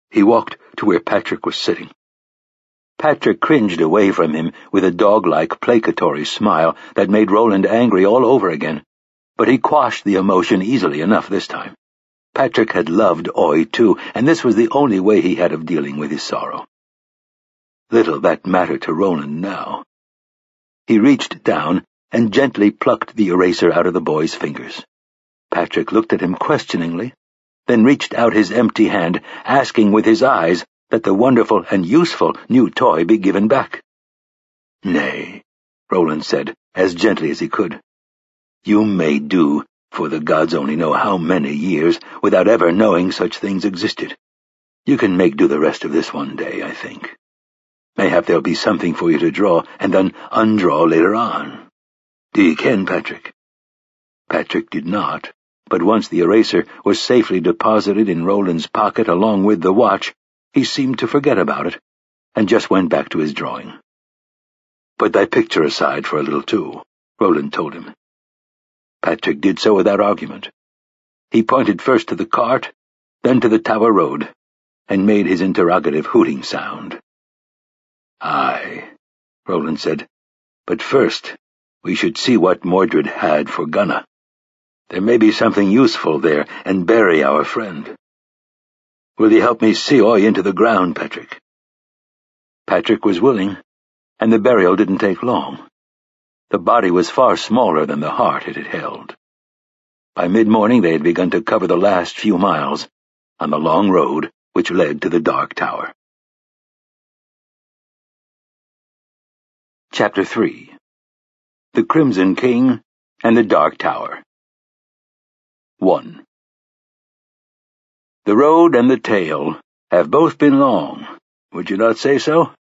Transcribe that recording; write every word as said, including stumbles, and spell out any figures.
He walked to where Patrick was sitting. Patrick cringed away from him with a dog-like placatory smile that made Roland angry all over again, but he quashed the emotion easily enough this time. Patrick had loved Oy too, and this was the only way he had of dealing with his sorrow. Little that mattered to Roland now. He reached down and gently plucked the eraser out of the boy's fingers. Patrick looked at him questioningly, then reached out his empty hand, asking with his eyes that the wonderful and useful new toy be given back. "Nay," Roland said, as gently as he could. "You may do, for the gods only know how many years, without ever knowing such things existed. You can make do the rest of this one day, I think. Mayhap there'll be something for you to draw, and then undraw later on. Do you ken, Patrick?" Patrick did not, but once the eraser was safely deposited in Roland's pocket along with the watch, he seemed to forget about it, and just went back to his drawing. "Put thy picture aside for a little too," Roland told him. Patrick did so without argument. He pointed first to the cart, then to the Tower Road, and made his interrogative hooting sound. "Aye," Roland said, "but first we should see what Mordred had for Gunna. There may be something useful there, and bury our friend. Will you help me see Oy into the ground, Patrick?" Patrick was willing, and the burial didn't take long. The body was far smaller than the heart it had held. By mid-morning they had begun to cover the last few miles on the long road which led to the Dark Tower. Chapter three. The Crimson King and the Dark Tower. one. The road and the tale have both been long, would you not say so?